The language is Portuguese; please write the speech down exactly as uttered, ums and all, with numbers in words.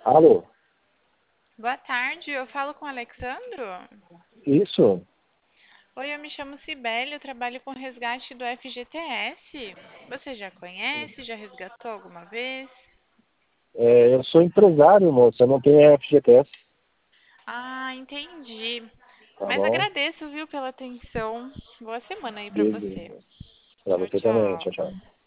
Alô? Boa tarde, eu falo com o Alexandro? Isso? Oi, eu me chamo Cibele, eu trabalho com resgate do F G T S. Você já conhece? Já resgatou alguma vez? É, eu sou empresário, moça, eu não tenho F G T S, Ah, entendi. tá Mas bom? agradeço, viu, pela atenção. Boa semana aí pra você. Beleza. Pra Tchau, você também, tchau, tchau. tchau.